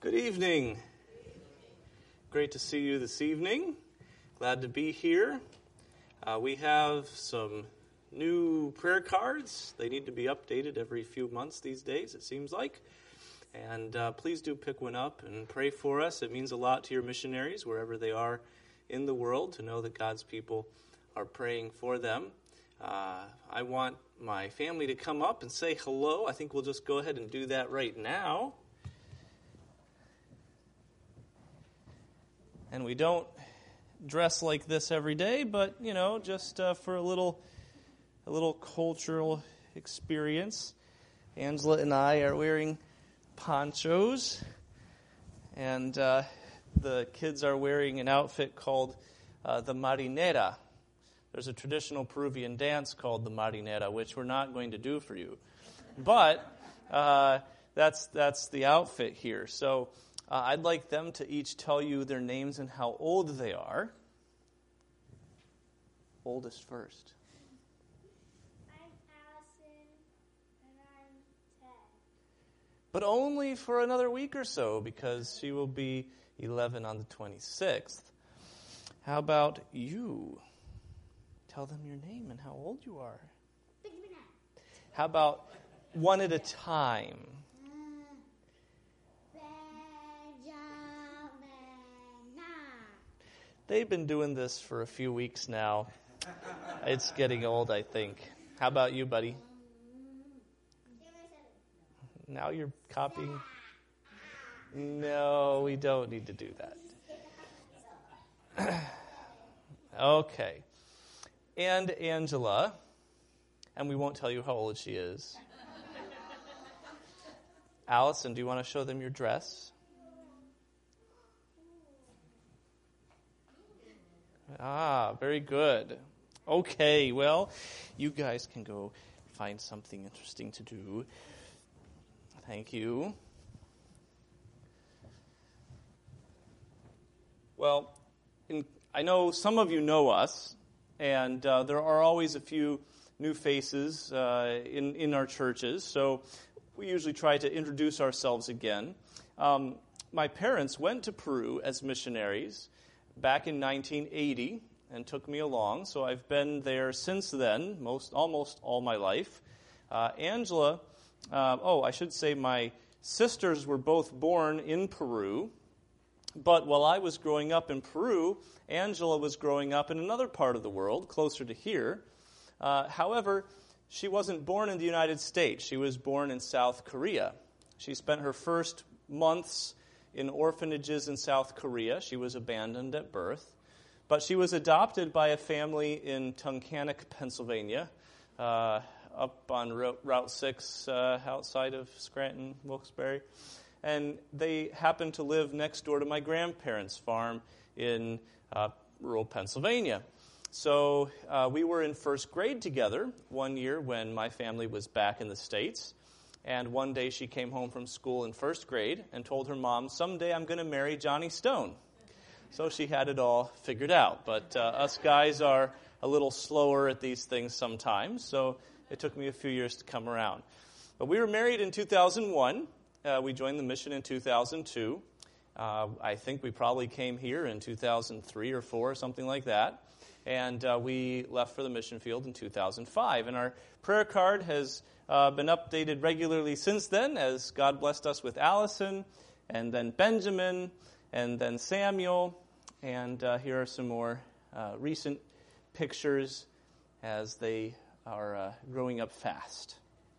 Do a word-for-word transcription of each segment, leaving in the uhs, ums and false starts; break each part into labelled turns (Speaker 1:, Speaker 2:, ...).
Speaker 1: Good evening. Great to see you this evening. Glad to be here. Uh, we have some new prayer cards. They need to be updated every few months these days, it seems like. And uh, please do pick one up and pray for us. It means a lot to your missionaries, wherever they are in the world, to know that God's people are praying for them. Uh, I want my family to come up and say hello. I think we'll just go ahead and do that right now. And we don't dress like this every day, but, you know, just uh, for a little a little cultural experience. Angela and I are wearing ponchos, and uh, the kids are wearing an outfit called uh, the marinera. There's a traditional Peruvian dance called the marinera, which we're not going to do for you. But uh, that's that's the outfit here. So uh, I'd like them to each tell you their names and how old they are. Oldest first.
Speaker 2: I'm Allison, and I'm ten.
Speaker 1: But only for another week or so, because she will be eleven on the twenty-sixth. How about you? Tell them your name and how old you are. How about one at a time? They've been doing this for a few weeks now. It's getting old, I think. How about you, buddy? Now you're copying. No, we don't need to do that. Okay. And Angela, and we won't tell you how old she is. Allison, do you want to show them your dress? Ah, very good. Okay, well, you guys can go find something interesting to do. Thank you. Well, in, I know some of you know us, and uh, there are always a few new faces uh, in, in our churches, so we usually try to introduce ourselves again. Um, my parents went to Peru as missionaries back in nineteen eighty and took me along, so I've been there since then, most almost all my life. Uh, Angela, uh, oh, I should say my sisters were both born in Peru, but while I was growing up in Peru, Angela was growing up in another part of the world, closer to here. Uh, however, she wasn't born in the United States. She was born in South Korea. She spent her first months in orphanages in South Korea. She was abandoned at birth. But she was adopted by a family in Tunkhannock, Pennsylvania, uh, up on Route six uh, outside of Scranton, Wilkes-Barre. And they happened to live next door to my grandparents' farm in uh, rural Pennsylvania. So uh, we were in first grade together one year when my family was back in the States. And one day she came home from school in first grade and told her mom, someday I'm going to marry Johnny Stone. So she had it all figured out. But uh, us guys are a little slower at these things sometimes, so it took me a few years to come around. But we were married in two thousand one. Uh, we joined the mission in two thousand two. Uh, I think we probably came here in two thousand three or four, something like that. And uh, we left for the mission field in two thousand five. And our prayer card has uh, been updated regularly since then, as God blessed us with Allison, and then Benjamin, and then Samuel. And uh, here are some more uh, recent pictures as they are uh, growing up fast.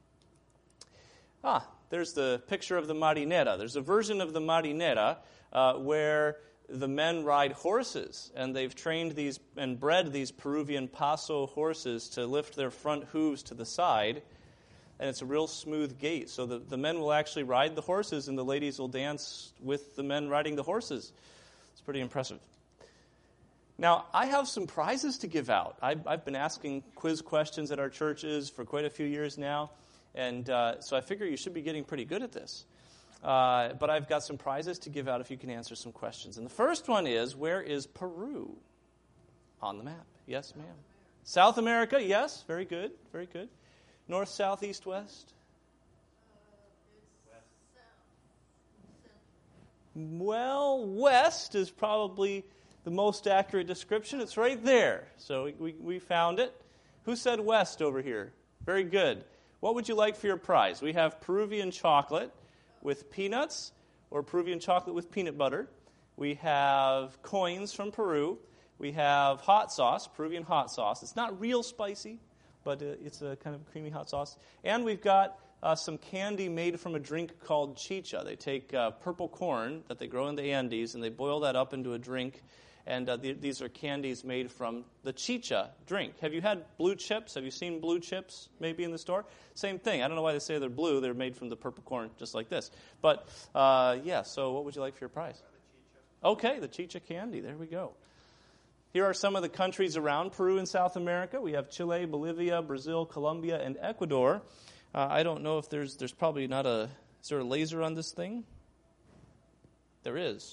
Speaker 1: Ah, there's the picture of the marinera. There's a version of the marinera uh, where the men ride horses, and they've trained these and bred these Peruvian paso horses to lift their front hooves to the side, and it's a real smooth gait. So the, the men will actually ride the horses, and the ladies will dance with the men riding the horses. It's pretty impressive. Now, I have some prizes to give out. I've, I've been asking quiz questions at our churches for quite a few years now, and uh, so I figure you should be getting pretty good at this. Uh, but I've got some prizes to give out if you can answer some questions. And the first one is, where is Peru on the map? Yes, ma'am. South America, yes. Very good, very good. North, south, east, west? Well, west is probably the most accurate description. It's right there. So we, we found it. Who said west over here? Very good. What would you like for your prize? We have Peruvian chocolate with peanuts or Peruvian chocolate with peanut butter. We have coins from Peru. We have hot sauce, Peruvian hot sauce. It's not real spicy, but uh, it's a kind of creamy hot sauce. And we've got uh, some candy made from a drink called chicha. They take uh, purple corn that they grow in the Andes, and they boil that up into a drink. And uh, th- these are candies made from the chicha drink. Have you had blue chips? Have you seen blue chips maybe in the store? Same thing. I don't know why they say they're blue. They're made from the purple corn, just like this. But, uh, yeah, so what would you like for your prize? Okay, the chicha candy. There we go. Here are some of the countries around Peru in South America. We have Chile, Bolivia, Brazil, Colombia, and Ecuador. Uh, I don't know if there's there's probably not a, is there a laser on this thing? There is.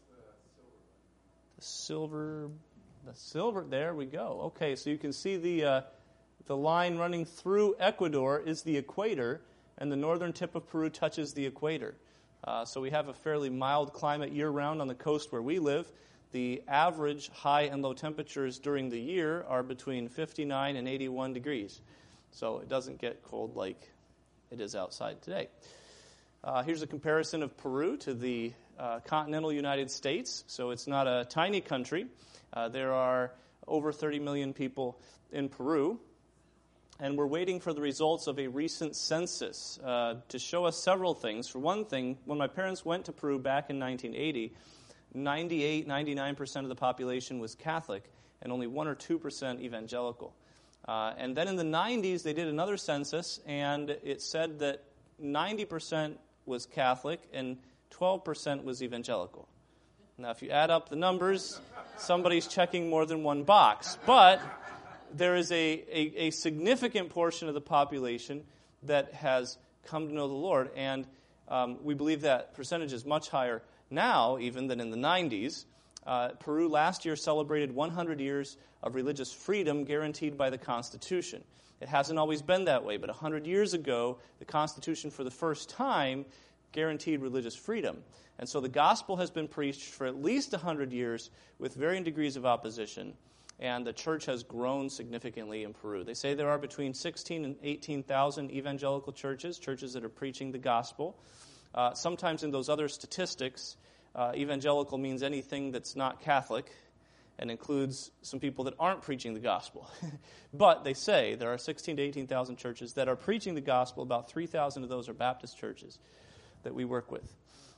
Speaker 1: The silver, the silver, there we go. Okay, so you can see the uh, the line running through Ecuador is the equator, and the northern tip of Peru touches the equator. Uh, so we have a fairly mild climate year-round on the coast where we live. The average high and low temperatures during the year are between fifty-nine and eighty-one degrees. So it doesn't get cold like it is outside today. Uh, here's a comparison of Peru to the uh, continental United States. So it's not a tiny country. Uh, there are over thirty million people in Peru. And we're waiting for the results of a recent census uh, to show us several things. For one thing, when my parents went to Peru back in nineteen eighty, ninety-eight, ninety-nine percent of the population was Catholic and only one or two percent evangelical. Uh, and then in the nineties, they did another census, and it said that ninety percent was Catholic and twelve percent was evangelical. Now, if you add up the numbers, somebody's checking more than one box. But there is a, a, a significant portion of the population that has come to know the Lord, and um, we believe that percentage is much higher now, even than in the nineties. Uh, Peru last year celebrated one hundred years of religious freedom guaranteed by the Constitution. It hasn't always been that way, but one hundred years ago, the Constitution for the first time guaranteed religious freedom. And so the gospel has been preached for at least one hundred years with varying degrees of opposition, and the church has grown significantly in Peru. They say there are between sixteen and eighteen thousand evangelical churches, churches that are preaching the gospel. Uh, sometimes in those other statistics, uh, evangelical means anything that's not Catholic and includes some people that aren't preaching the gospel. But they say there are sixteen to eighteen thousand churches that are preaching the gospel. About three thousand of those are Baptist churches that we work with.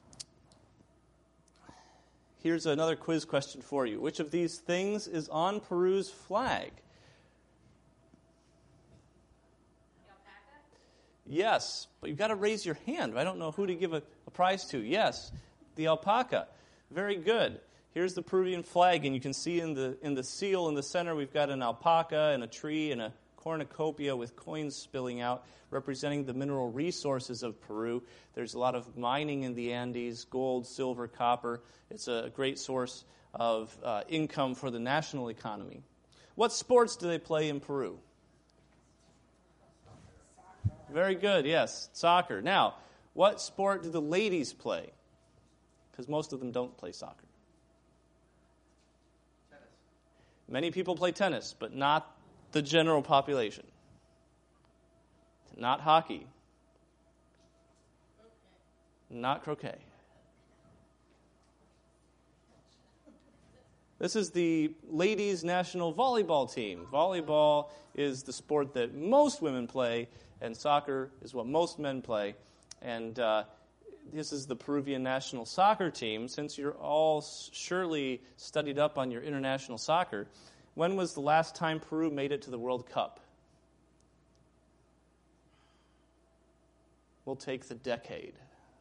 Speaker 1: Here's another quiz question for you. Which of these things is on Peru's flag? Yes, but you've got to raise your hand. I don't know who to give a, a prize to. Yes, the alpaca. Very good. Here's the Peruvian flag, and you can see in the in the seal in the center we've got an alpaca and a tree and a cornucopia with coins spilling out, representing the mineral resources of Peru. There's a lot of mining in the Andes, gold, silver, copper. It's a great source of uh, income for the national economy. What sports do they play in Peru? Very good, yes, soccer. Now, what sport do the ladies play? Because most of them don't play soccer.
Speaker 3: Tennis.
Speaker 1: Many people play tennis, but not the general population. Not hockey. Not croquet. This is the ladies' national volleyball team. Volleyball is the sport that most women play, and soccer is what most men play. And uh, this is the Peruvian national soccer team. Since you're all surely studied up on your international soccer, when was the last time Peru made it to the World Cup? We'll take the decade.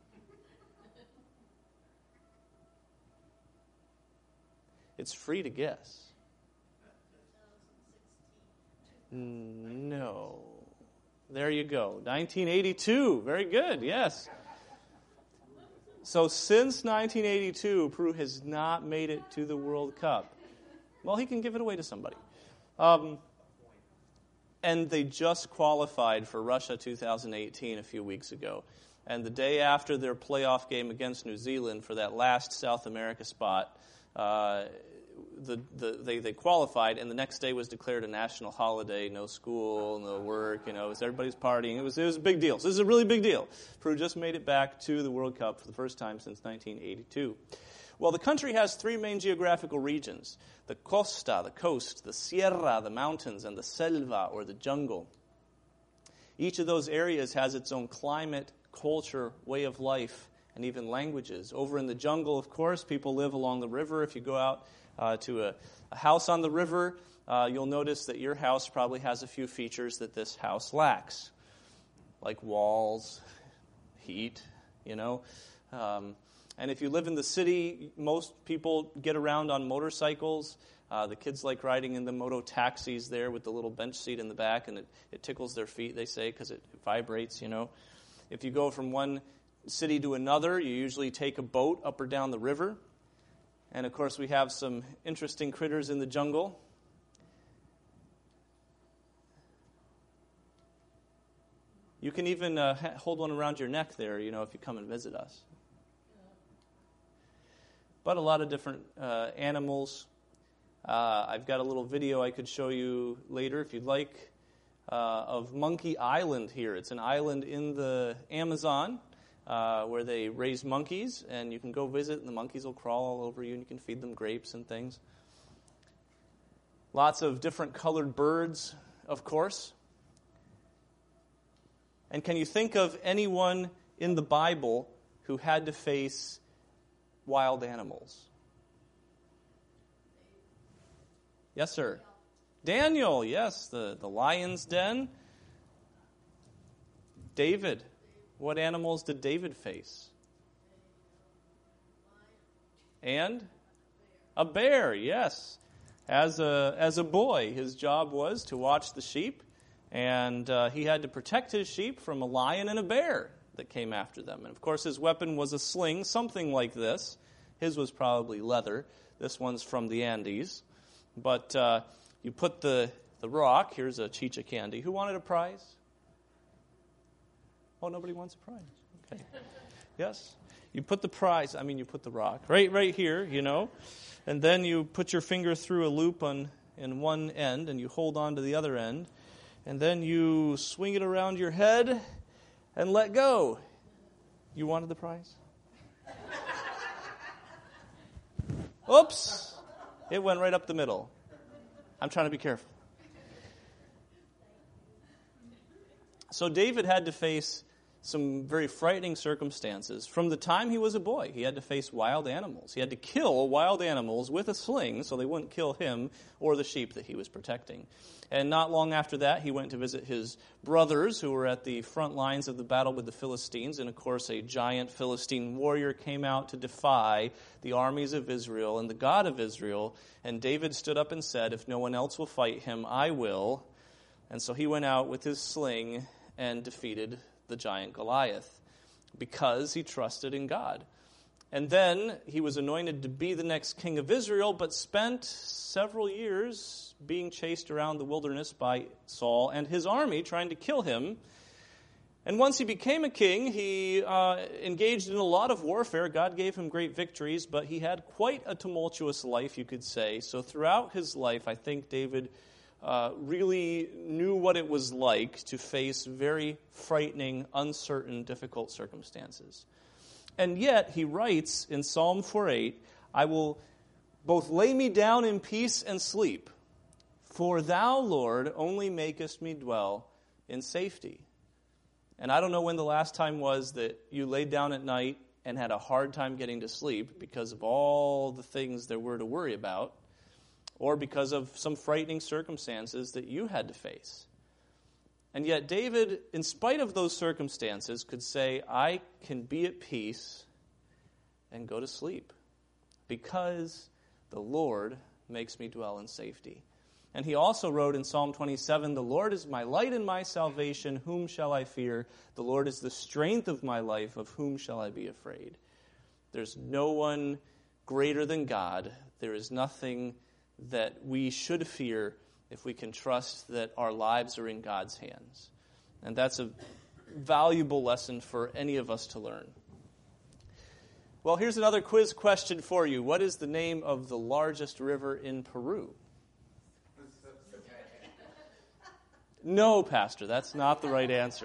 Speaker 1: It's free to guess. No. There you go. nineteen eighty-two. Very good, yes. So since nineteen eighty-two, Peru has not made it to the World Cup. Well, he can give it away to somebody. Um, and they just qualified for Russia two thousand eighteen a few weeks ago. And the day after their playoff game against New Zealand for that last South America spot, uh, the, the they, they qualified, and the next day was declared a national holiday. No school, no work. You know, it was everybody's partying. It was it was a big deal. So this is a really big deal. Peru just made it back to the World Cup for the first time since nineteen eighty-two. Well, the country has three main geographical regions: the costa, the coast, the sierra, the mountains, and the selva, or the jungle. Each of those areas has its own climate, culture, way of life, and even languages. Over in the jungle, of course, people live along the river. If you go out uh, to a, a house on the river, uh, you'll notice that your house probably has a few features that this house lacks, like walls, heat, you know. Um, and if you live in the city, most people get around on motorcycles. Uh, the kids like riding in the moto taxis there with the little bench seat in the back, and it, it tickles their feet, they say, because it, it vibrates, you know. If you go from one city to another, you usually take a boat up or down the river. And, of course, we have some interesting critters in the jungle. You can even uh, ha- hold one around your neck there, you know, if you come and visit us. But a lot of different uh, animals. Uh, I've got a little video I could show you later if you'd like uh, of Monkey Island here. It's an island in the Amazon uh, where they raise monkeys, and you can go visit, and the monkeys will crawl all over you, and you can feed them grapes and things. Lots of different colored birds, of course. And can you think of anyone in the Bible who had to face wild animals? Yes, sir. Daniel, yes, the, the lion's den. David, what animals did David face? And a bear, yes. As a as a boy, his job was to watch the sheep, and uh, he had to protect his sheep from a lion and a bear that came after them. And of course, his weapon was a sling, something like this. His was probably leather. This one's from the Andes. But uh, you put the, the rock, here's a chicha candy. Who wanted a prize? Oh, nobody wants a prize. Okay. Yes? You put the prize, I mean you put the rock, right right here, you know. And then you put your finger through a loop on in one end, and you hold on to the other end. And then you swing it around your head and let go. You wanted the prize? Oops. It went right up the middle. I'm trying to be careful. So David had to face some very frightening circumstances. From the time he was a boy, he had to face wild animals. He had to kill wild animals with a sling so they wouldn't kill him or the sheep that he was protecting. And not long after that, he went to visit his brothers who were at the front lines of the battle with the Philistines. And, of course, a giant Philistine warrior came out to defy the armies of Israel and the God of Israel. And David stood up and said, "If no one else will fight him, I will." And so he went out with his sling and defeated the giant Goliath because he trusted in God. And then he was anointed to be the next king of Israel, but spent several years being chased around the wilderness by Saul and his army trying to kill him. And once he became a king, he uh, engaged in a lot of warfare. God gave him great victories, but he had quite a tumultuous life, you could say. So throughout his life, I think David uh, really knew what it was like to face very frightening, uncertain, difficult circumstances. And yet, he writes in Psalm four eight, "I will both lay me down in peace and sleep, for thou, Lord, only makest me dwell in safety." And I don't know when the last time was that you laid down at night and had a hard time getting to sleep because of all the things there were to worry about, or because of some frightening circumstances that you had to face. And yet David, in spite of those circumstances, could say, "I can be at peace and go to sleep because the Lord makes me dwell in safety." And he also wrote in Psalm twenty-seven, "The Lord is my light and my salvation, whom shall I fear? The Lord is the strength of my life, of whom shall I be afraid?" There's no one greater than God. There is nothing that we should fear if we can trust that our lives are in God's hands. And that's a valuable lesson for any of us to learn. Well, here's another quiz question for you. What is the name of the largest river in Peru? No, Pastor, that's not the right answer.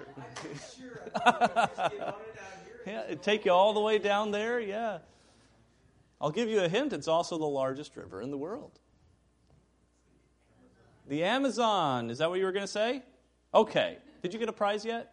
Speaker 1: Yeah, it'd take you all the way down there, yeah. I'll give you a hint. It's also the largest river in the world. The Amazon. Is that what you were going to say? Okay. Did you get a prize yet?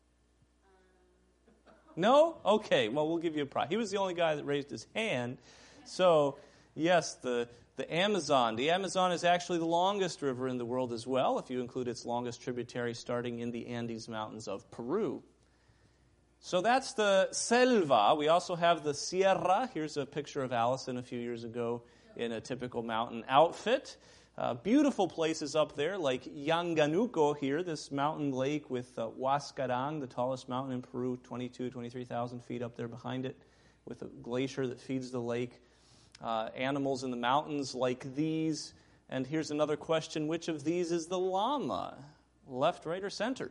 Speaker 1: No? Okay. Well, we'll give you a prize. He was the only guy that raised his hand. So, yes, the, the Amazon. The Amazon is actually the longest river in the world as well, if you include its longest tributary starting in the Andes Mountains of Peru. So that's the selva. We also have the sierra. Here's a picture of Allison a few years ago in a typical mountain outfit. Uh, beautiful places up there like Yanganuco here, this mountain lake with uh, Huascarán, the tallest mountain in Peru, twenty-two, twenty-three thousand feet up there behind it, with a glacier that feeds the lake. Uh, animals in the mountains like these. And here's another question. Which of these is the llama? Left, right, or center?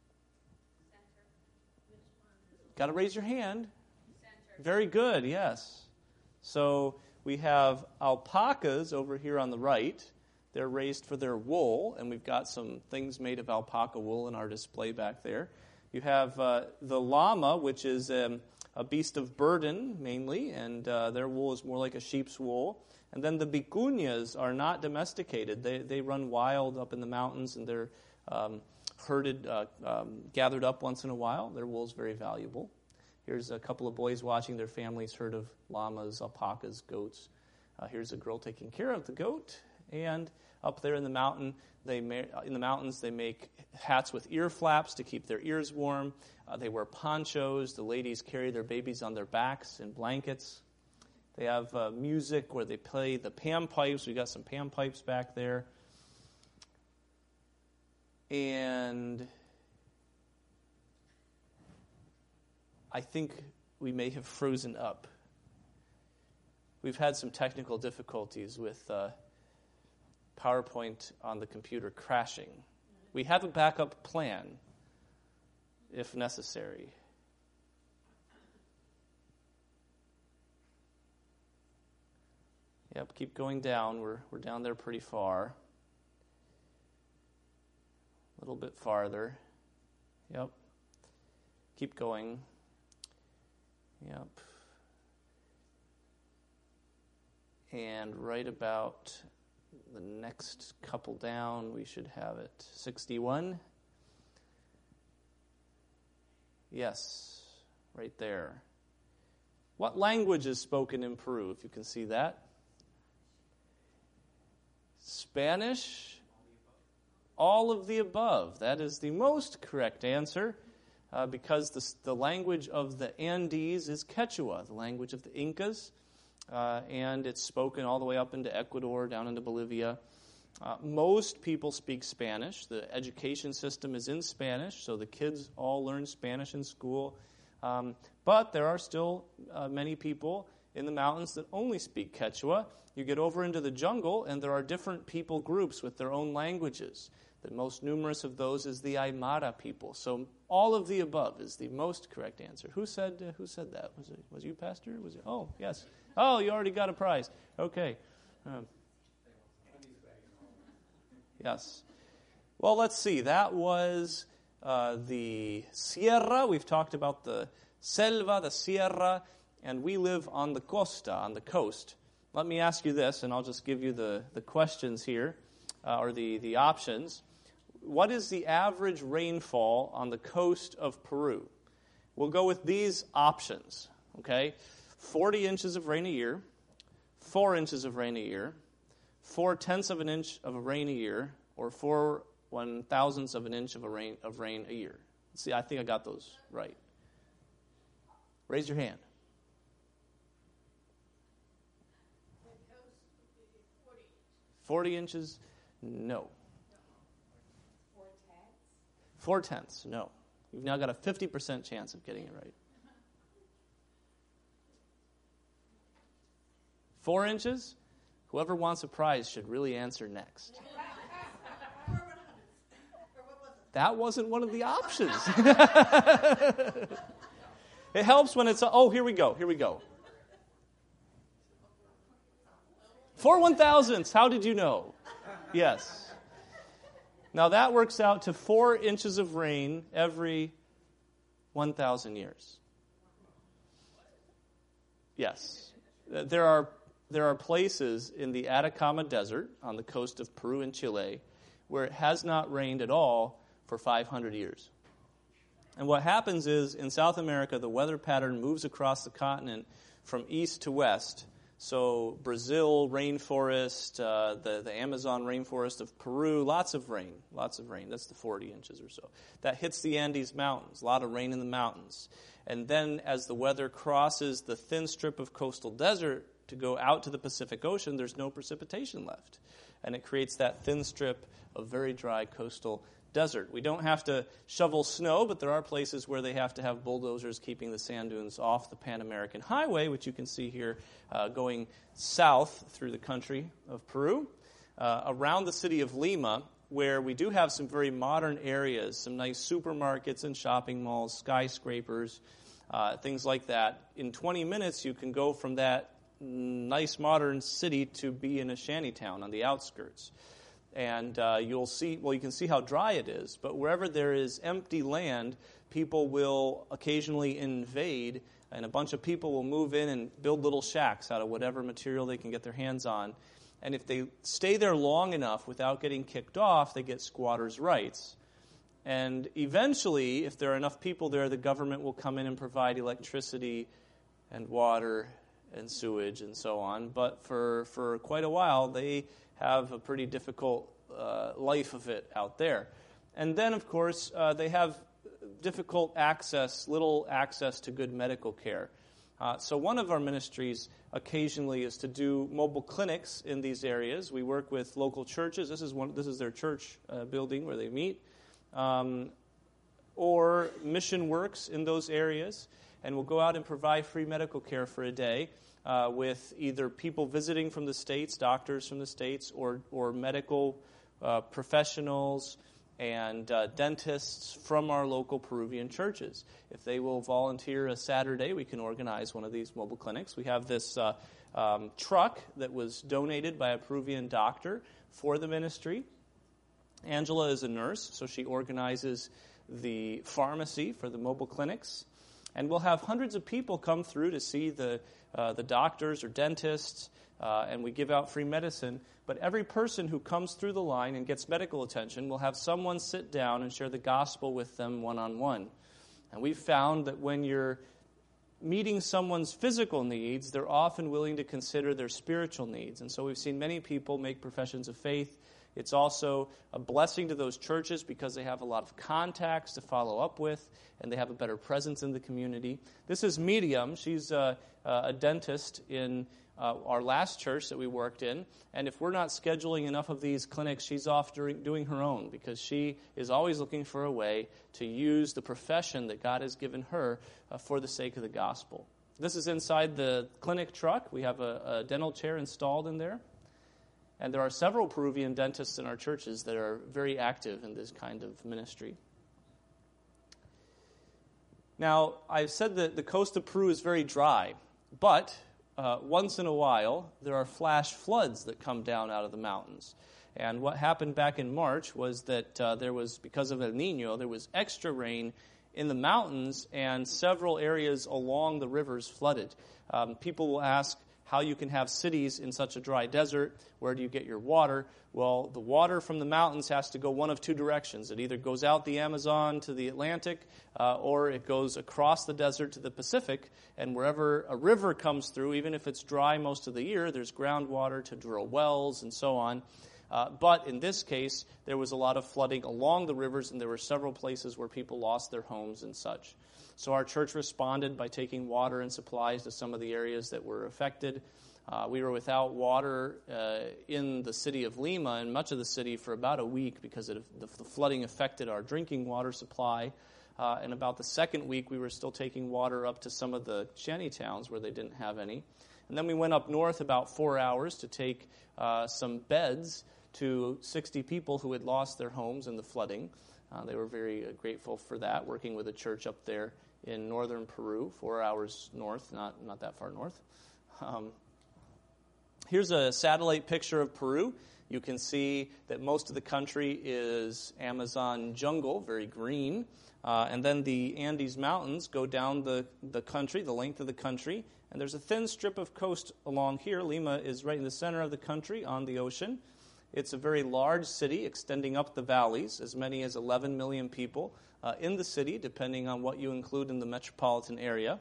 Speaker 1: Got to raise your hand. Center. Very good, yes. So we have alpacas over here on the right. They're raised for their wool, and we've got some things made of alpaca wool in our display back there. You have uh, the llama, which is um, a beast of burden, mainly, and uh, their wool is more like a sheep's wool. And then the vicuñas are not domesticated. They they run wild up in the mountains, and they're um, herded, uh, um, gathered up once in a while. Their wool is very valuable. Here's a couple of boys watching their families herd of llamas, alpacas, goats. Uh, here's a girl taking care of the goat. And up there in the mountain, they ma- in the mountains, they make hats with ear flaps to keep their ears warm. Uh, they wear ponchos. The ladies carry their babies on their backs in blankets. They have uh, music where they play the pan pipes. We got some pan pipes back there. And I think we may have frozen up. We've had some technical difficulties with uh, PowerPoint on the computer crashing. We have a backup plan if necessary. Yep, keep going down. We're we're down there pretty far. A little bit farther. Yep. Keep going. Yep. And right about the next couple down, we should have it. sixty-one. Yes, right there. What language is spoken in Peru, if you can see that? Spanish? All of the above. That is the most correct answer uh, because the, the language of the Andes is Quechua, the language of the Incas. Uh, and it's spoken all the way up into Ecuador, down into Bolivia. Uh, most people speak Spanish. The education system is in Spanish, so the kids all learn Spanish in school. Um, but there are still uh, many people in the mountains that only speak Quechua. You get over into the jungle, and there are different people groups with their own languages. The most numerous of those is the Aymara people. So all of the above is the most correct answer. Who said uh, who said that? Was it was you, Pastor? Was it? Oh, yes. Oh, you already got a prize. Okay. Um, yes. Well, let's see. That was uh, the Sierra. We've talked about the Selva, the Sierra, and we live on the costa, on the coast. Let me ask you this, and I'll just give you the, the questions here, uh, or the, the options. What is the average rainfall on the coast of Peru? We'll go with these options, okay? forty inches of rain a year, four inches of rain a year, four tenths of an inch of a rain a year, or four one thousandths of an inch of a rain of rain a year. See, I think I got those right. Raise your hand. Forty inches? No. Four tenths? Four tenths, no. You've now got a fifty percent chance of getting it right. Four inches? Whoever wants a prize should really answer next. That wasn't one of the options. It helps when it's, oh, here we go, here we go. Four one thousandths, how did you know? Yes. Now that works out to four inches of rain every one thousand years. Yes. There are there are places in the Atacama Desert on the coast of Peru and Chile where it has not rained at all for five hundred years. And what happens is, in South America, the weather pattern moves across the continent from east to west. So Brazil rainforest, uh, the, the Amazon rainforest of Peru, lots of rain, lots of rain. That's the forty inches or so. That hits the Andes Mountains, a lot of rain in the mountains. And then as the weather crosses the thin strip of coastal desert to go out to the Pacific Ocean, there's no precipitation left. And it creates that thin strip of very dry coastal desert. We don't have to shovel snow, but there are places where they have to have bulldozers keeping the sand dunes off the Pan American Highway, which you can see here uh, going south through the country of Peru, uh, around the city of Lima, where we do have some very modern areas, some nice supermarkets and shopping malls, skyscrapers, uh, things like that. In twenty minutes, you can go from that nice modern city to be in a shanty town on the outskirts. And uh, you'll see, well, you can see how dry it is, but wherever there is empty land, people will occasionally invade, and a bunch of people will move in and build little shacks out of whatever material they can get their hands on. And if they stay there long enough without getting kicked off, they get squatters' rights. And eventually, if there are enough people there, the government will come in and provide electricity and water and sewage and so on. But for, for quite a while, they have a pretty difficult uh, life of it out there. And then, of course, uh, they have difficult access, little access to good medical care. Uh, so one of our ministries occasionally is to do mobile clinics in these areas. We work with local churches. This is one. This is their church uh, building where they meet. Um, or mission works in those areas. And we'll go out and provide free medical care for a day. Uh, with either people visiting from the States, doctors from the States, or, or medical uh, professionals and uh, dentists from our local Peruvian churches. If they will volunteer a Saturday, we can organize one of these mobile clinics. We have this uh, um, truck that was donated by a Peruvian doctor for the ministry. Angela is a nurse, so she organizes the pharmacy for the mobile clinics. And we'll have hundreds of people come through to see the uh, the doctors or dentists, uh, and we give out free medicine. But every person who comes through the line and gets medical attention will have someone sit down and share the gospel with them one-on-one. And we've found that when you're meeting someone's physical needs, they're often willing to consider their spiritual needs. And so we've seen many people make professions of faith. It's also a blessing to those churches because they have a lot of contacts to follow up with, and they have a better presence in the community. This is Miriam. She's a, a dentist in uh, our last church that we worked in. And if we're not scheduling enough of these clinics, she's off doing, doing her own because she is always looking for a way to use the profession that God has given her uh, for the sake of the gospel. This is inside the clinic truck. We have a, a dental chair installed in there. And there are several Peruvian dentists in our churches that are very active in this kind of ministry. Now, I've said that the coast of Peru is very dry, but uh, once in a while, there are flash floods that come down out of the mountains. And what happened back in March was that uh, there was, because of El Niño, there was extra rain in the mountains, and several areas along the rivers flooded. Um, people will ask, how you can have cities in such a dry desert. Where do you get your water? Well, the water from the mountains has to go one of two directions. It either goes out the Amazon to the Atlantic, uh, or it goes across the desert to the Pacific. And wherever a river comes through, even if it's dry most of the year, there's groundwater to drill wells and so on. Uh, but in this case, there was a lot of flooding along the rivers, and there were several places where people lost their homes and such. So our church responded by taking water and supplies to some of the areas that were affected. Uh, we were without water uh, in the city of Lima and much of the city for about a week because it, the, the flooding affected our drinking water supply. Uh, and about the second week, we were still taking water up to some of the shanty towns where they didn't have any. And then we went up north about four hours to take uh, some beds to sixty people who had lost their homes in the flooding. Uh, they were very uh, grateful for that, working with a church up there in northern Peru, four hours north, not, not that far north. Um, here's a satellite picture of Peru. You can see that most of the country is Amazon jungle, very green. Uh, and then the Andes Mountains go down the, the country, the length of the country. And there's a thin strip of coast along here. Lima is right in the center of the country on the ocean. It's a very large city extending up the valleys, as many as eleven million people uh, in the city, depending on what you include in the metropolitan area.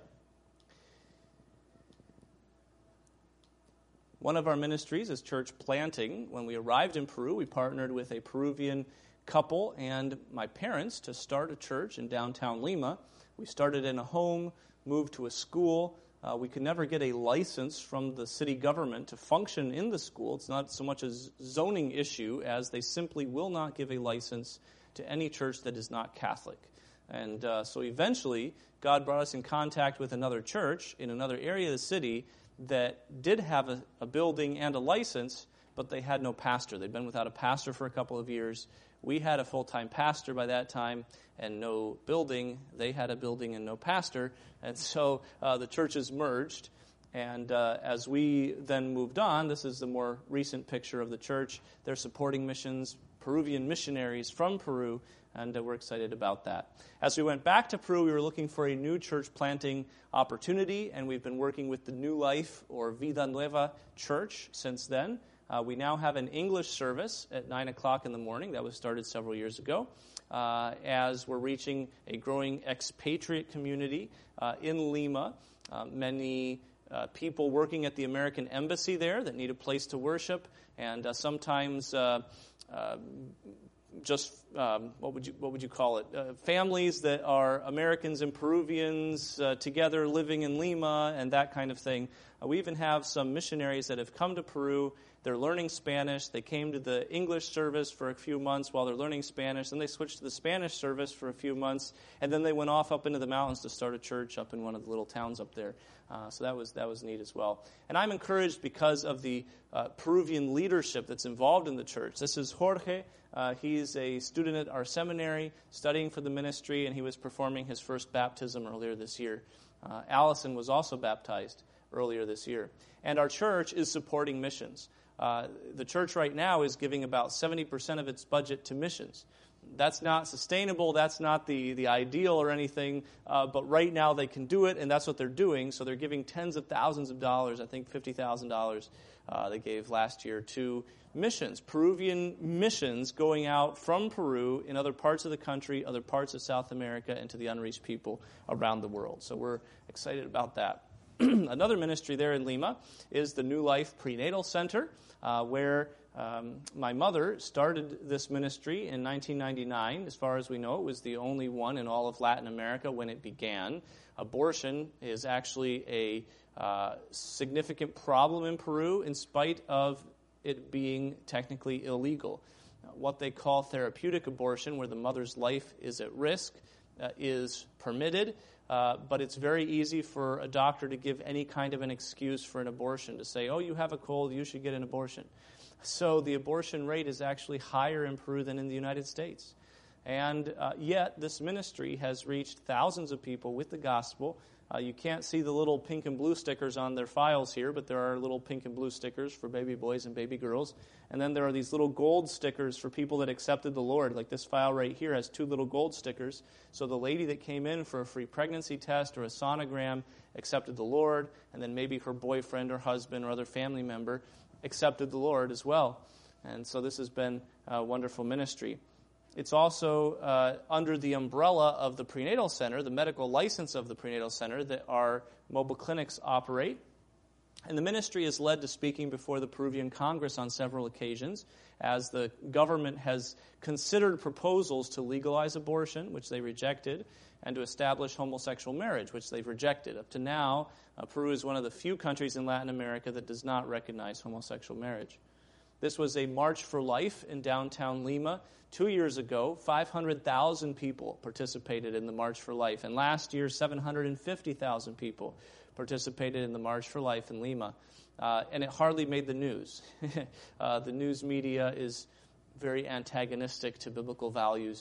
Speaker 1: One of our ministries is church planting. When we arrived in Peru, we partnered with a Peruvian couple and my parents to start a church in downtown Lima. We started in a home, moved to a school. Uh, we could never get a license from the city government to function in the school. It's not so much a zoning issue as they simply will not give a license to any church that is not Catholic. And uh, so eventually, God brought us in contact with another church in another area of the city that did have a, a building and a license, but they had no pastor. They'd been without a pastor for a couple of years. We had a full-time pastor by that time and no building. They had a building and no pastor. And so uh, the churches merged. And uh, as we then moved on, this is the more recent picture of the church. They're supporting missions, Peruvian missionaries from Peru, and uh, we're excited about that. As we went back to Peru, we were looking for a new church planting opportunity, and we've been working with the New Life or Vida Nueva Church since then. Uh, we now have an English service at nine o'clock in the morning. That was started several years ago. Uh, as we're reaching a growing expatriate community uh, in Lima, uh, many uh, people working at the American Embassy there that need a place to worship, and uh, sometimes uh, uh, just um, what would you what would you call it? Uh, families that are Americans and Peruvians uh, together living in Lima and that kind of thing. Uh, we even have some missionaries that have come to Peru. They're learning Spanish. They came to the English service for a few months while they're learning Spanish. Then they switched to the Spanish service for a few months, and then they went off up into the mountains to start a church up in one of the little towns up there. Uh, so that was that was neat as well. And I'm encouraged because of the uh, Peruvian leadership that's involved in the church. This is Jorge. Uh, he's a student at our seminary studying for the ministry, and he was performing his first baptism earlier this year. Uh, Allison was also baptized earlier this year. And our church is supporting missions. Uh, the church right now is giving about seventy percent of its budget to missions. That's not sustainable. That's not the, the ideal or anything. Uh, but right now they can do it, and that's what they're doing. So they're giving tens of thousands of dollars, I think fifty thousand dollars uh, they gave last year to missions, Peruvian missions going out from Peru in other parts of the country, other parts of South America, and to the unreached people around the world. So we're excited about that. Another ministry there in Lima is the New Life Prenatal Center, uh, where um, my mother started this ministry in nineteen ninety-nine. As far as we know, it was the only one in all of Latin America when it began. Abortion is actually a uh, significant problem in Peru in spite of it being technically illegal. What they call therapeutic abortion, where the mother's life is at risk, uh, is permitted. Uh, but it's very easy for a doctor to give any kind of an excuse for an abortion, to say, oh, you have a cold, you should get an abortion. So the abortion rate is actually higher in Peru than in the United States. And uh, yet this ministry has reached thousands of people with the gospel. Uh, you can't see the little pink and blue stickers on their files here, but there are little pink and blue stickers for baby boys and baby girls. And then there are these little gold stickers for people that accepted the Lord. Like this file right here has two little gold stickers. So the lady that came in for a free pregnancy test or a sonogram accepted the Lord, and then maybe her boyfriend or husband or other family member accepted the Lord as well. And so this has been a wonderful ministry. It's also uh, under the umbrella of the prenatal center, the medical license of the prenatal center, that our mobile clinics operate. And the ministry is led to speaking before the Peruvian Congress on several occasions, as the government has considered proposals to legalize abortion, which they rejected, and to establish homosexual marriage, which they've rejected. Up to now, uh, Peru is one of the few countries in Latin America that does not recognize homosexual marriage. This was a March for Life in downtown Lima. Two years ago, five hundred thousand people participated in the March for Life. And last year, seven hundred fifty thousand people participated in the March for Life in Lima. Uh, and it hardly made the news. uh, the news media is very antagonistic to biblical values.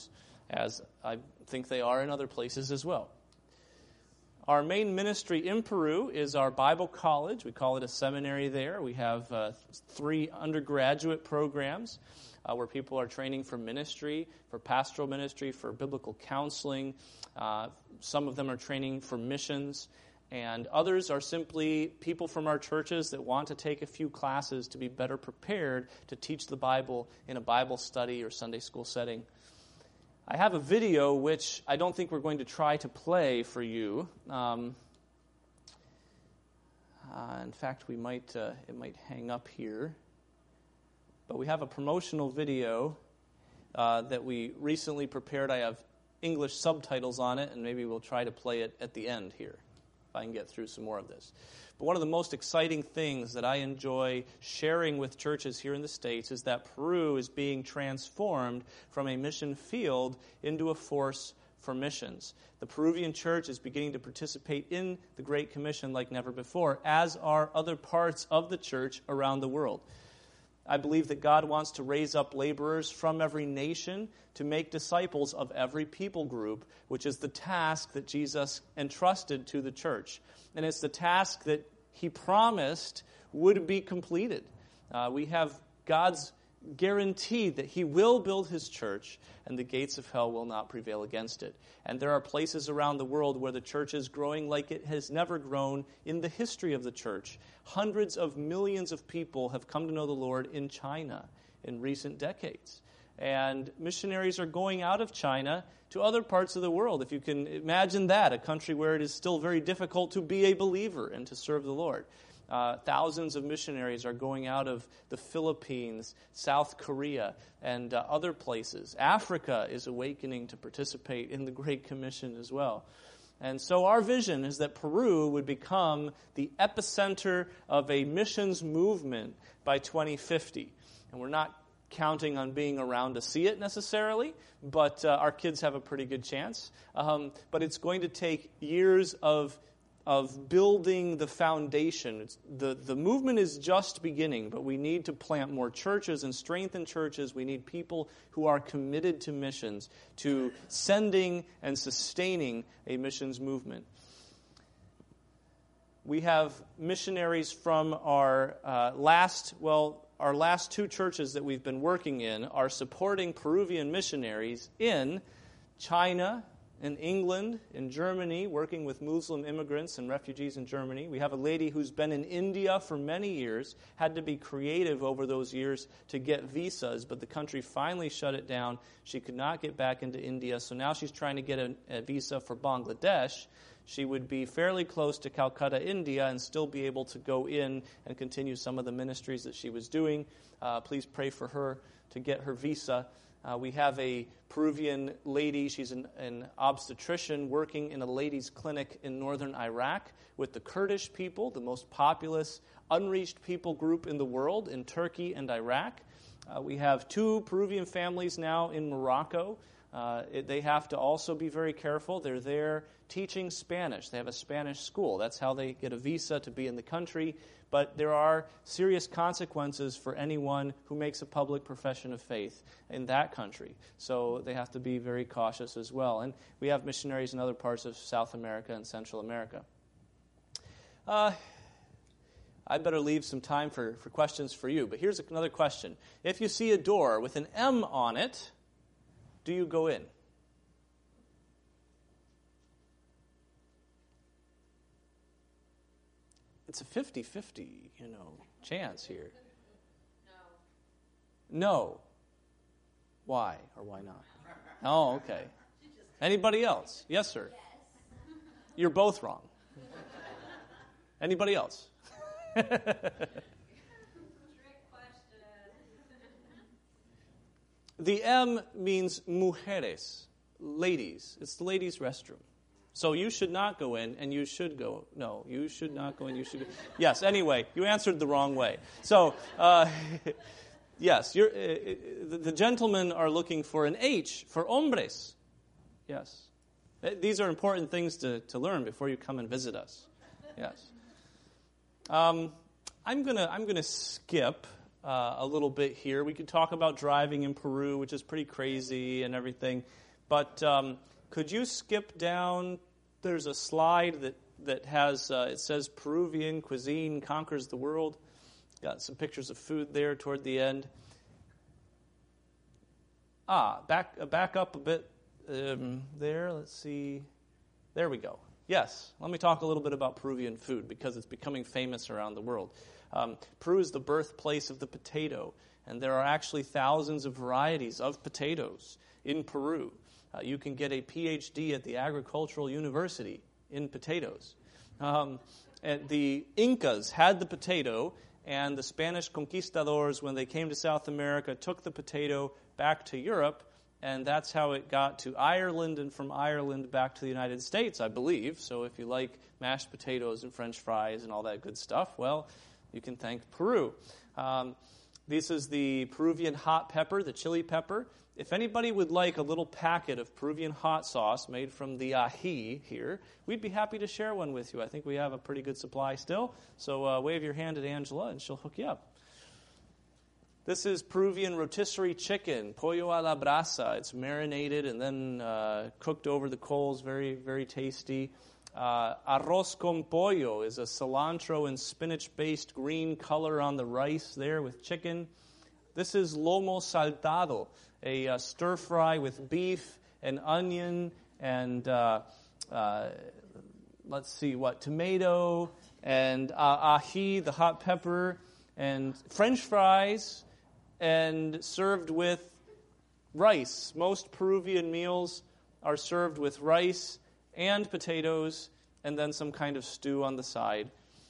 Speaker 1: as I think they are in other places as well. Our main ministry in Peru is our Bible college. We call it a seminary there. We have uh, three undergraduate programs uh, where people are training for ministry, for pastoral ministry, for biblical counseling. Uh, some of them are training for missions, and others are simply people from our churches that want to take a few classes to be better prepared to teach the Bible in a Bible study or Sunday school setting. I have a video which I don't think we're going to try to play for you. Um, uh, in fact, we might uh, it might hang up here. But we have a promotional video uh, that we recently prepared. I have English subtitles on it, and maybe we'll try to play it at the end here, if I can get through some more of this. But one of the most exciting things that I enjoy sharing with churches here in the States is that Peru is being transformed from a mission field into a force for missions. The Peruvian church is beginning to participate in the Great Commission like never before, as are other parts of the church around the world. I believe that God wants to raise up laborers from every nation to make disciples of every people group, which is the task that Jesus entrusted to the church. And it's the task that he promised would be completed. Uh, we have God's guarantee that he will build his church and the gates of hell will not prevail against it. And there are places around the world where the church is growing like it has never grown in the history of the church. Hundreds of millions of people have come to know the Lord in China in recent decades. And missionaries are going out of China to other parts of the world. If you can imagine that, a country where it is still very difficult to be a believer and to serve the Lord. Uh, thousands of missionaries are going out of the Philippines, South Korea, and uh, other places. Africa is awakening to participate in the Great Commission as well. And so our vision is that Peru would become the epicenter of a missions movement by twenty fifty. And we're not counting on being around to see it necessarily, but uh, our kids have a pretty good chance. Um, but it's going to take years of of building the foundation. It's, the, the movement is just beginning, but we need to plant more churches and strengthen churches. We need people who are committed to missions, to sending and sustaining a missions movement. We have missionaries from our uh, last, well, our last two churches that we've been working in are supporting Peruvian missionaries in China, in England, in Germany, working with Muslim immigrants and refugees in Germany. We have a lady who's been in India for many years, had to be creative over those years to get visas, but the country finally shut it down. She could not get back into India, so now she's trying to get a, a visa for Bangladesh. She would be fairly close to Calcutta, India, and still be able to go in and continue some of the ministries that she was doing. Uh, please pray for her to get her visa. Uh, we have a Peruvian lady, she's an, an obstetrician working in a ladies' clinic in northern Iraq with the Kurdish people, the most populous, unreached people group in the world in Turkey and Iraq. Uh, we have two Peruvian families now in Morocco. Uh, it, they have to also be very careful. They're there teaching Spanish. They have a Spanish school. That's how they get a visa to be in the country. But there are serious consequences for anyone who makes a public profession of faith in that country. So they have to be very cautious as well. And we have missionaries in other parts of South America and Central America. Uh, I'd better leave some time for, for questions for you. But here's another question. If you see a door with an M on it, do you go in? It's a fifty-fifty, you know, chance here. No. No. Why or why not? Oh, okay. Anybody else? Yes, sir. You're both wrong. Anybody else? The M means mujeres, ladies. It's the ladies' restroom. So you should not go in, and you should go. No, you should not go in. You should go. Yes, anyway, you answered the wrong way. So, uh, yes, you're, uh, the, the gentlemen are looking for an H, for hombres. Yes. These are important things to, to learn before you come and visit us. Yes. Um, I'm gonna I'm gonna skip uh, a little bit here. We could talk about driving in Peru, which is pretty crazy and everything. But um, could you skip down? There's a slide that, that has, uh, it says Peruvian cuisine conquers the world. Got some pictures of food there toward the end. Ah, back, uh, back up a bit um, there. Let's see. There we go. Yes, let me talk a little bit about Peruvian food because it's becoming famous around the world. Um, Peru is the birthplace of the potato, and there are actually thousands of varieties of potatoes in Peru. Uh, you can get a P H D at the Agricultural University in potatoes. Um, and the Incas had the potato, and the Spanish conquistadors, when they came to South America, took the potato back to Europe, and that's how it got to Ireland, and from Ireland back to the United States, I believe. So if you like mashed potatoes and French fries and all that good stuff, well, you can thank Peru. Um, this is the Peruvian hot pepper, the chili pepper. If anybody would like a little packet of Peruvian hot sauce made from the ají here, we'd be happy to share one with you. I think we have a pretty good supply still. So uh, wave your hand at Angela, and she'll hook you up. This is Peruvian rotisserie chicken, pollo a la brasa. It's marinated and then uh, cooked over the coals, very, very tasty. Uh, arroz con pollo is a cilantro and spinach-based green color on the rice there with chicken. This is lomo saltado, a uh, stir-fry with beef and onion and, uh, uh, let's see, what, tomato and uh, ají, the hot pepper, and French fries, and served with rice. Most Peruvian meals are served with rice and potatoes, and then some kind of stew on the side.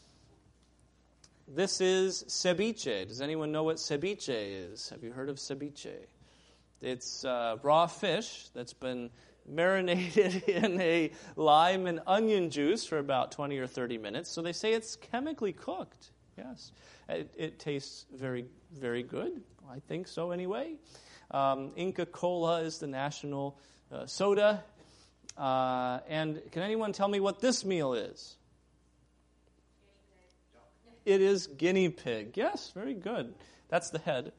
Speaker 1: This is ceviche. Does anyone know what ceviche is? Have you heard of ceviche? It's uh, raw fish that's been marinated in a lime and onion juice for about twenty or thirty minutes. So they say it's chemically cooked. Yes. It, it tastes very, very good. I think so anyway. Um, Inca Cola is the national uh, soda. Uh, and can anyone tell me what this meal is? It is guinea pig. Yes, very good. That's the head.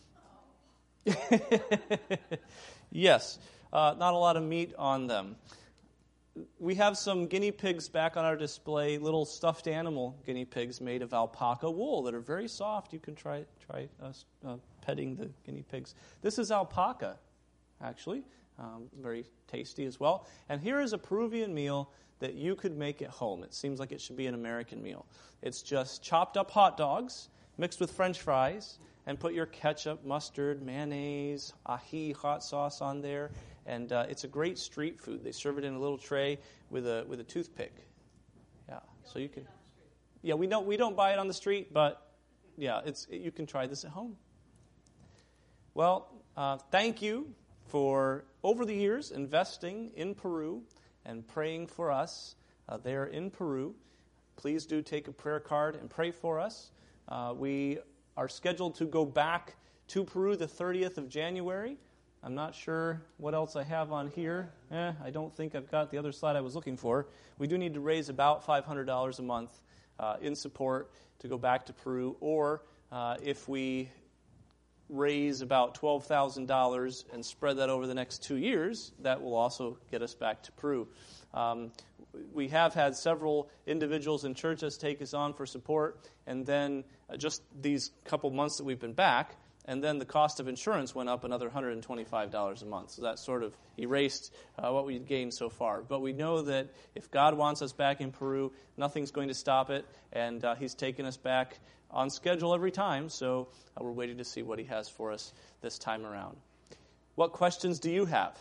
Speaker 1: Yes, uh, not a lot of meat on them. We have some guinea pigs back on our display, little stuffed animal guinea pigs made of alpaca wool that are very soft. You can try try uh, uh, petting the guinea pigs. This is alpaca, actually. Um, very tasty as well. And here is a Peruvian meal that you could make at home. It seems like it should be an American meal. It's just chopped up hot dogs mixed with French fries, and put your ketchup, mustard, mayonnaise, ají, hot sauce on there. And uh, it's a great street food. They serve it in a little tray with a with a toothpick. Yeah, so you can. Yeah, we don't we don't buy it on the street, but yeah, it's you can try this at home. Well, uh, thank you for over the years investing in Peru and praying for us uh, there in Peru. Please do take a prayer card and pray for us. Uh, we are scheduled to go back to Peru the thirtieth of January. I'm not sure what else I have on here. Eh, I don't think I've got the other slide I was looking for. We do need to raise about five hundred dollars a month uh, in support to go back to Peru, or uh, if we raise about twelve thousand dollars and spread that over the next two years, that will also get us back to Peru. Um, we have had several individuals in churches take us on for support, and then uh, just these couple months that we've been back, and then the cost of insurance went up another one hundred twenty-five dollars a month. So that sort of erased uh, what we'd gained so far. But we know that if God wants us back in Peru, nothing's going to stop it, and uh, He's taken us back on schedule every time, so uh, we're waiting to see what He has for us this time around. What questions do you have?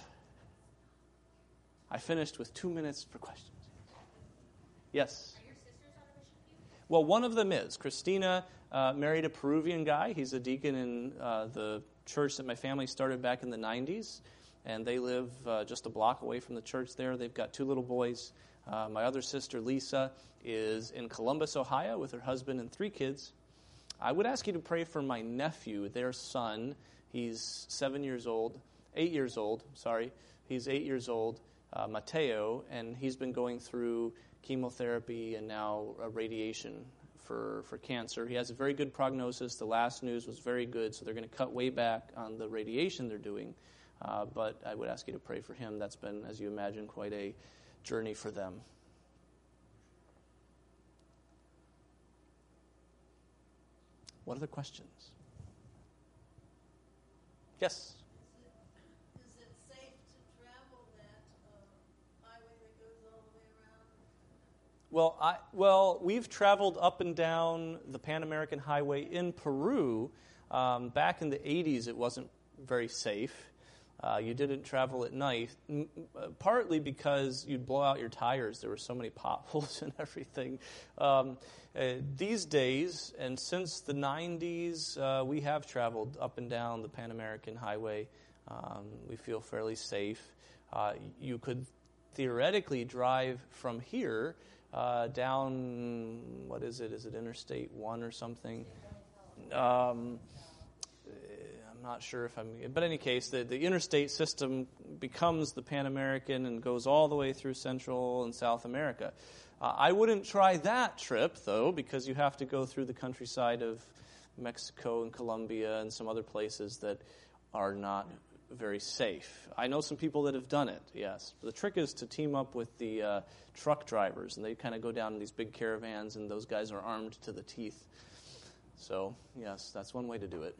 Speaker 1: I finished with two minutes for questions. Yes?
Speaker 3: Are your sisters on a mission field?
Speaker 1: Well, one of them is. Christina uh, married a Peruvian guy. He's a deacon in uh, the church that my family started back in the nineties, and they live uh, just a block away from the church there. They've got two little boys. Uh, my other sister, Lisa, is in Columbus, Ohio, with her husband and three kids. I would ask you to pray for my nephew, their son. He's seven years old, eight years old, sorry. He's eight years old, uh, Mateo, and he's been going through chemotherapy and now uh, radiation for, for cancer. He has a very good prognosis. The last news was very good, so they're going to cut way back on the radiation they're doing. Uh, but I would ask you to pray for him. That's been, as you imagine, quite a journey for them. What other questions? Yes?
Speaker 4: Is it safe to travel that uh, highway that goes all the way around?
Speaker 1: Well, I, well, we've traveled up and down the Pan American Highway in Peru. Um, back in the eighties, it wasn't very safe. Uh, you didn't travel at night, m- partly because you'd blow out your tires. There were so many potholes and everything. Um, uh, these days, and since the nineties, uh, we have traveled up and down the Pan American Highway. Um, we feel fairly safe. Uh, you could theoretically drive from here uh, down, what is it? Is it Interstate one or something? Um I'm not sure if I'm, but in any case, the, the interstate system becomes the Pan American and goes all the way through Central and South America. Uh, I wouldn't try that trip, though, because you have to go through the countryside of Mexico and Colombia and some other places that are not very safe. I know some people that have done it, yes. The trick is to team up with the uh, truck drivers, and they kind of go down in these big caravans, and those guys are armed to the teeth. So, yes, that's one way to do it.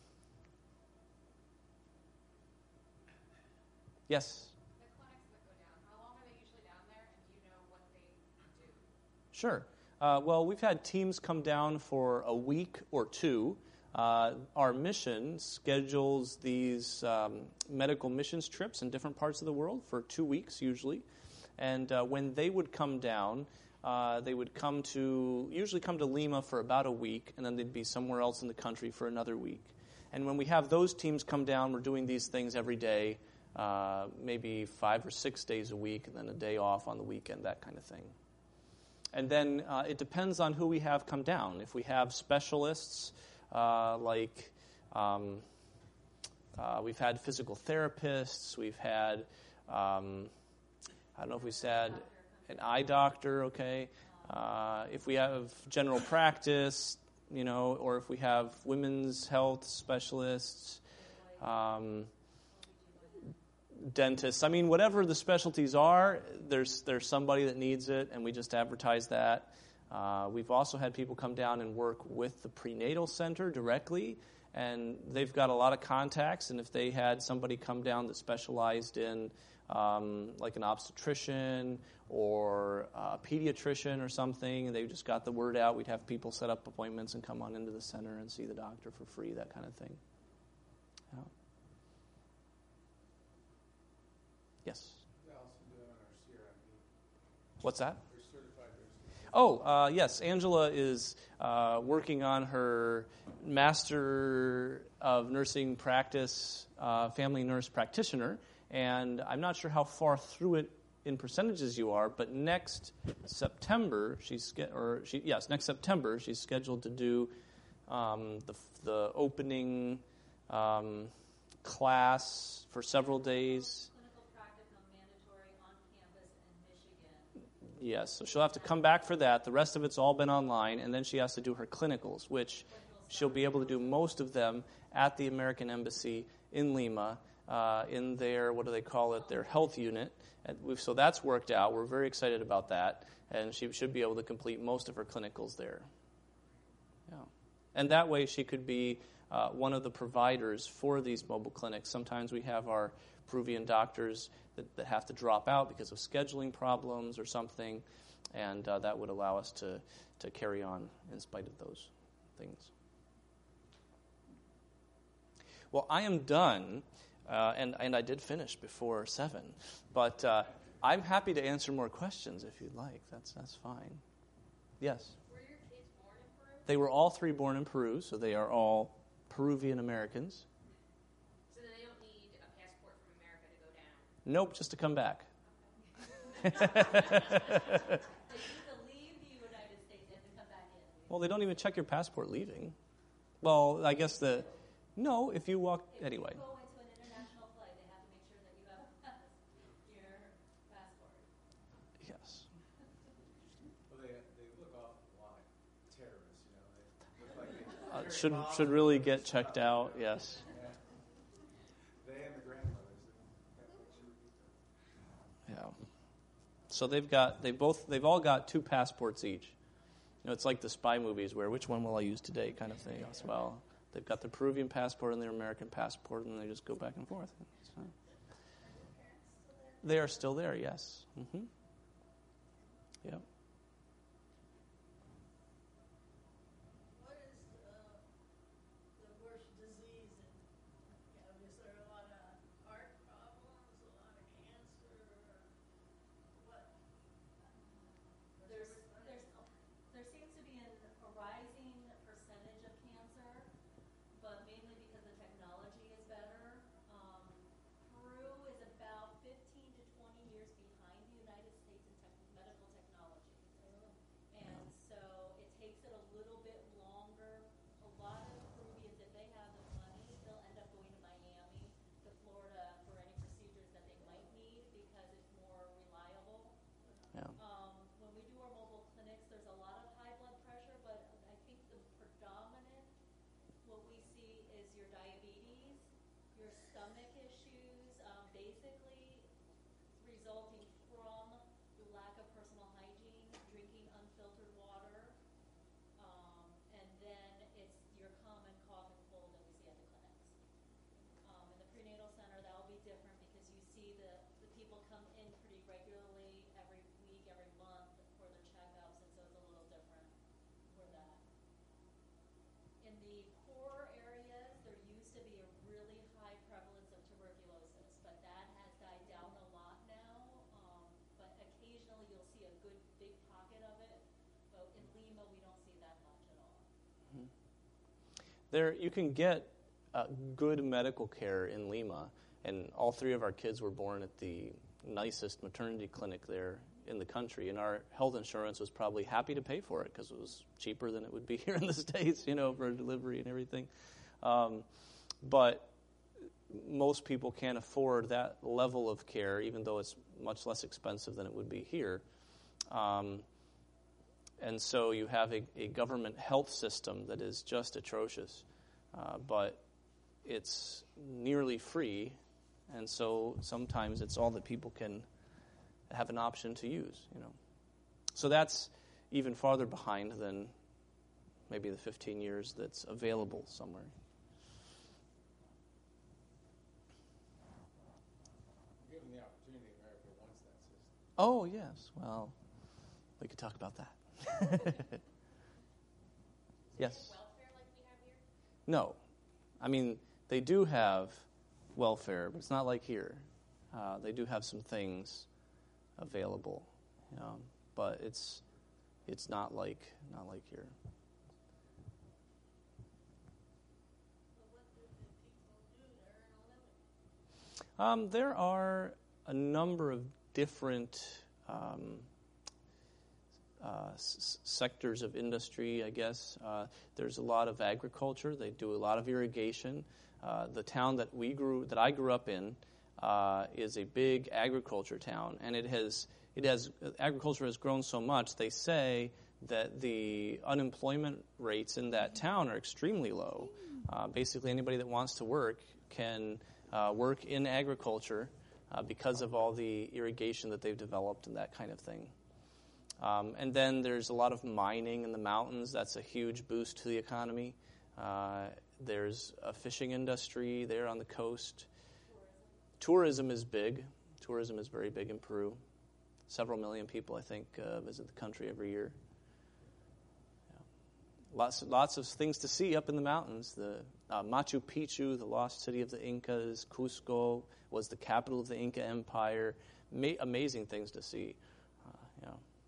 Speaker 1: Yes?
Speaker 3: The clinics that go down, how long are they usually down there, and do you know what they do?
Speaker 1: Sure. Uh, well, we've had teams come down for a week or two. Uh, our mission schedules these um, medical missions trips in different parts of the world for two weeks usually. And uh, when they would come down, uh, they would come to, usually come to Lima for about a week, and then they'd be somewhere else in the country for another week. And when we have those teams come down, we're doing these things every day. Uh, maybe five or six days a week, and then a day off on the weekend, that kind of thing. And then uh, it depends on who we have come down. If we have specialists, uh, like um, uh, we've had physical therapists, we've had, um, I don't know if we said an eye doctor, okay. Uh, if we have general practice, you know, or if we have women's health specialists, um, dentists. I mean, whatever the specialties are, there's there's somebody that needs it, and we just advertise that. Uh, we've also had people come down and work with the prenatal center directly, and they've got a lot of contacts, and if they had somebody come down that specialized in um, like an obstetrician or a pediatrician or something, and they just got the word out, we'd have people set up appointments and come on into the center and see the doctor for free, that kind of thing. Yeah. Yes. What's that? Oh, uh, yes. Angela is uh, working on her Master of Nursing Practice, uh, Family Nurse Practitioner, and I'm not sure how far through it in percentages you are, but next September she's or she yes next September she's scheduled to do um, the the opening um, class for several days. Yes, so she'll have to come back for that. The rest of it's all been online, and then she has to do her clinicals, which she'll be able to do most of them at the American Embassy in Lima, uh, in their, what do they call it, their health unit. And we've, so that's worked out. We're very excited about that, and she should be able to complete most of her clinicals there. Yeah, and that way she could be uh, one of the providers for these mobile clinics. Sometimes we have our Peruvian doctors that, that have to drop out because of scheduling problems or something, and uh, that would allow us to, to carry on in spite of those things. Well, I am done, uh, and, and I did finish before seven, but uh, I'm happy to answer more questions if you'd like. That's, that's fine. Yes?
Speaker 3: Were your kids born in Peru?
Speaker 1: They were all three born in Peru, so they are all Peruvian Americans.
Speaker 3: So then they don't need a passport from America to go down?
Speaker 1: Nope, just to come back.
Speaker 4: They need to leave the United States and to come back in.
Speaker 1: Well, they don't even check your passport leaving. Well, I guess the... No, if you walk...
Speaker 4: If
Speaker 1: Anyway.
Speaker 4: you go into an international flight, they have to make sure that you have your passport.
Speaker 1: Yes.
Speaker 5: Well, they, they look awful like terrorists, you know. They look like they
Speaker 1: Uh, should should really get checked out, yes.
Speaker 5: Yeah. They and the grandmothers.
Speaker 1: So they've got they both they've all got two passports each. You know, it's like the spy movies where which one will I use today kind of thing as well. They've got their Peruvian passport and their American passport, and they just go back and forth. So, they are still there, yes. Mm-hmm. Yep.
Speaker 4: What is uh, the worst disease? In, you know, is there a lot of heart problems, a lot of cancer, or what?
Speaker 6: There's, there's, there seems to be an, a rising percentage of cancer, but mainly because the technology is better. Um, Peru is about fifteen to twenty years behind the United States in tech, medical technology. And so it takes it a little bit longer. A lot of Peruvians, if they have the money, they'll end up going to Miami, to Florida for any procedures that they might need because it's more reliable.
Speaker 1: Yeah.
Speaker 6: Um, when we do our mobile clinics, there's a lot of high blood pressure, but I think the predominant, what we see is your diabetes, your stomach issues, um, basically resulting from the lack of personal hygiene, drinking unfiltered water, um, and then it's your common cough and cold that we see at the clinics. Um, in the prenatal center, that will be different because you see the, the people come in pretty regularly every week, every month for their checkups, and so it's a little different for that. In the poor areas, there used to be a really high prevalence of tuberculosis, but that has died down a lot now. Um, but occasionally you'll see a good big pocket of it, but in Lima we don't see that much at all.
Speaker 1: There, you can get uh, good medical care in Lima, and all three of our kids were born at the nicest maternity clinic there in the country, and our health insurance was probably happy to pay for it because it was cheaper than it would be here in the States, you know, for delivery and everything. Um, but most people can't afford that level of care, even though it's much less expensive than it would be here. Um, and so you have a, a government health system that is just atrocious, uh, but it's nearly free, and so sometimes it's all that people can have an option to use, you know. So that's even farther behind than maybe the fifteen years that's available somewhere.
Speaker 5: Given the opportunity, America wants that system.
Speaker 1: Oh, yes. Well, we could talk about that. Yes.
Speaker 3: Welfare like we have here?
Speaker 1: No. I mean, they do have welfare, but it's not like here. Uh, they do have some things available, you know, but it's it's not like not like here.
Speaker 4: So what do the people do to earn a living?
Speaker 1: Um, there are a number of different um, uh, s- sectors of industry, I guess. Uh, there's a lot of agriculture. They do a lot of irrigation. Uh, the town that we grew, that I grew up in, uh, is a big agriculture town, and it has it has agriculture has grown so much. They say that the unemployment rates in that town are extremely low. Uh, basically, anybody that wants to work can uh, work in agriculture uh, because of all the irrigation that they've developed and that kind of thing. Um, and then there's a lot of mining in the mountains. That's a huge boost to the economy. Uh, there's a fishing industry there on the coast. Tourism. Tourism is big. Tourism is very big in Peru. Several million people, I think, uh, visit the country every year. Yeah. Lots, lots of things to see up in the mountains. The uh, Machu Picchu, the lost city of the Incas. Cusco was the capital of the Inca Empire. Ma- amazing things to see. Uh, yeah.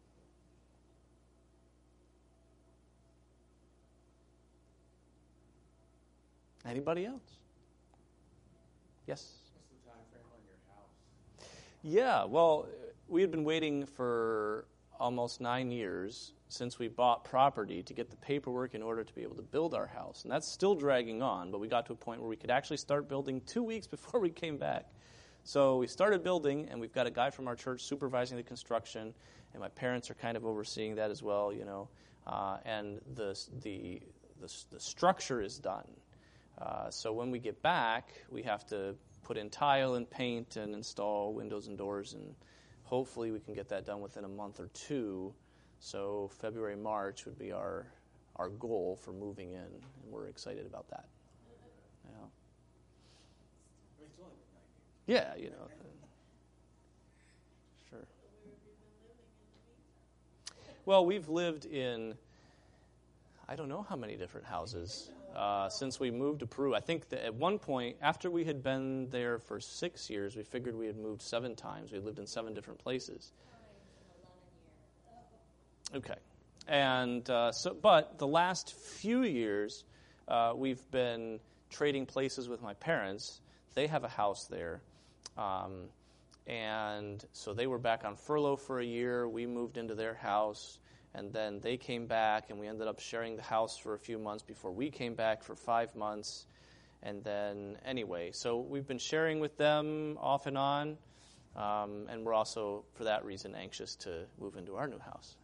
Speaker 1: Anybody else? Yes?
Speaker 5: What's the time frame on your house?
Speaker 1: Yeah, well, we had been waiting for almost nine years since we bought property to get the paperwork in order to be able to build our house. And that's still dragging on, but we got to a point where we could actually start building two weeks before we came back. So we started building, and we've got a guy from our church supervising the construction, and my parents are kind of overseeing that as well, you know. Uh, and the, the the the structure is done. Uh, so when we get back, we have to put in tile and paint and install windows and doors and hopefully we can get that done within a month or two. So February, March would be our our goal for moving in, and we're excited about that. Yeah.
Speaker 5: I mean, it's only been nine years.
Speaker 1: Yeah, you know. Sure.
Speaker 4: Where have you been living in the meantime?
Speaker 1: Well, we've lived in, I don't know how many different houses uh, since we moved to Peru. I think that at one point, after we had been there for six years, we figured we had moved seven times. We lived in seven different places. Okay. And uh, so, but the last few years, uh, we've been trading places with my parents. They have a house there. Um, and so they were back on furlough for a year. We moved into their house. And then they came back, and we ended up sharing the house for a few months before we came back for five months. And then, anyway, so we've been sharing with them off and on. Um, and we're also, for that reason, anxious to move into our new house.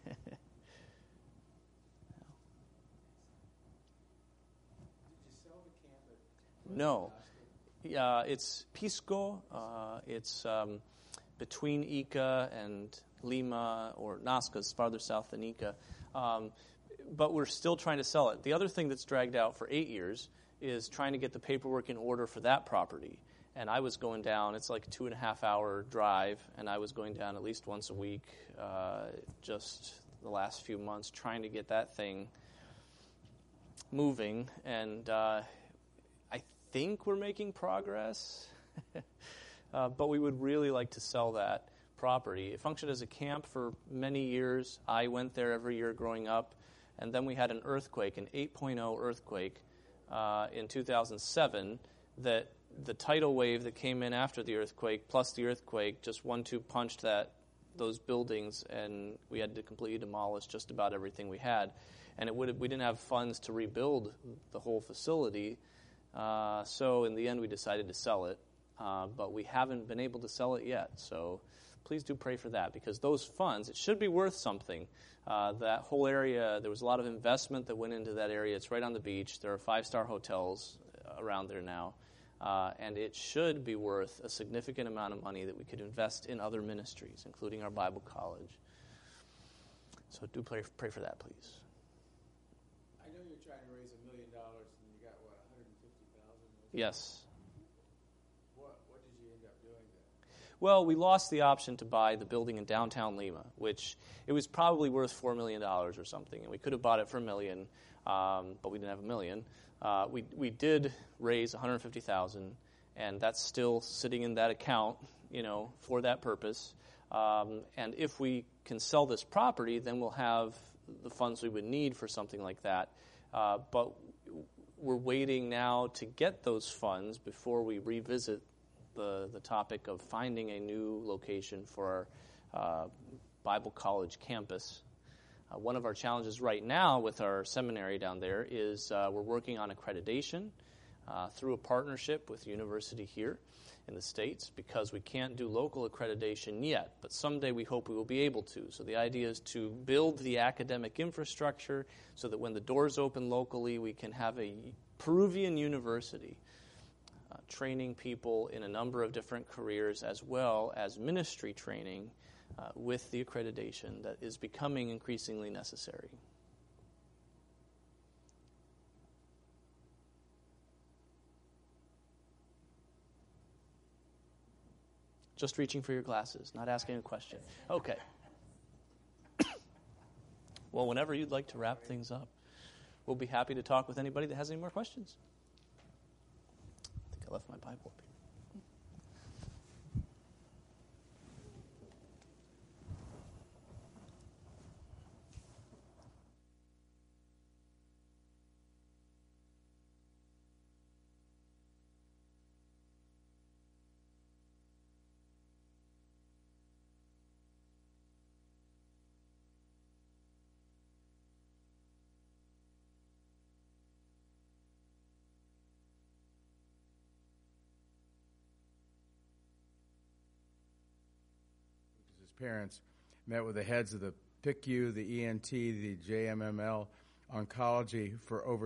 Speaker 1: No. Yeah, it's Pisco. Uh, it's um, between Ica and Lima, or Nazca is farther south than Ica. Um, but we're still trying to sell it. The other thing that's dragged out for eight years is trying to get the paperwork in order for that property. And I was going down, it's like a two and a half hour drive, and I was going down at least once a week uh, just the last few months trying to get that thing moving. And uh, I think we're making progress, uh, but we would really like to sell that property. It functioned as a camp for many years. I went there every year growing up, and then we had an earthquake, an eight point oh earthquake uh, in two thousand seven that the tidal wave that came in after the earthquake, plus the earthquake, just one-two punched that those buildings, and we had to completely demolish just about everything we had. And it would have, we didn't have funds to rebuild the whole facility, uh, so in the end we decided to sell it. Uh, but we haven't been able to sell it yet, so please do pray for that, because those funds, it should be worth something. Uh, that whole area, there was a lot of investment that went into that area. It's right on the beach. There are five-star hotels around there now. Uh, and it should be worth a significant amount of money that we could invest in other ministries, including our Bible college. So do pray, pray for that, please.
Speaker 5: I know you're trying to raise a million dollars, and you got, what, one hundred fifty thousand dollars?
Speaker 1: Yes.
Speaker 5: What, what did you end up doing there?
Speaker 1: Well, we lost the option to buy the building in downtown Lima, which it was probably worth four million dollars or something, and we could have bought it for a million, um, but we didn't have a million. Uh, we we did raise one hundred fifty thousand dollars, and that's still sitting in that account, you know, for that purpose. Um, and if we can sell this property, then we'll have the funds we would need for something like that. Uh, but we're waiting now to get those funds before we revisit the the topic of finding a new location for our uh, Bible college campus. Uh, one of our challenges right now with our seminary down there is uh, we're working on accreditation uh, through a partnership with a university here in the States, because we can't do local accreditation yet, but someday we hope we will be able to. So the idea is to build the academic infrastructure so that when the doors open locally, we can have a Peruvian university uh, training people in a number of different careers, as well as ministry training Uh, with the accreditation that is becoming increasingly necessary. Just reaching for your glasses, not asking a question. Okay. Well, whenever you'd like to wrap things up, we'll be happy to talk with anybody that has any more questions. I think I left my Bible up here.
Speaker 7: Parents met with the heads of the P I C U, the E N T, the J M M L oncology for over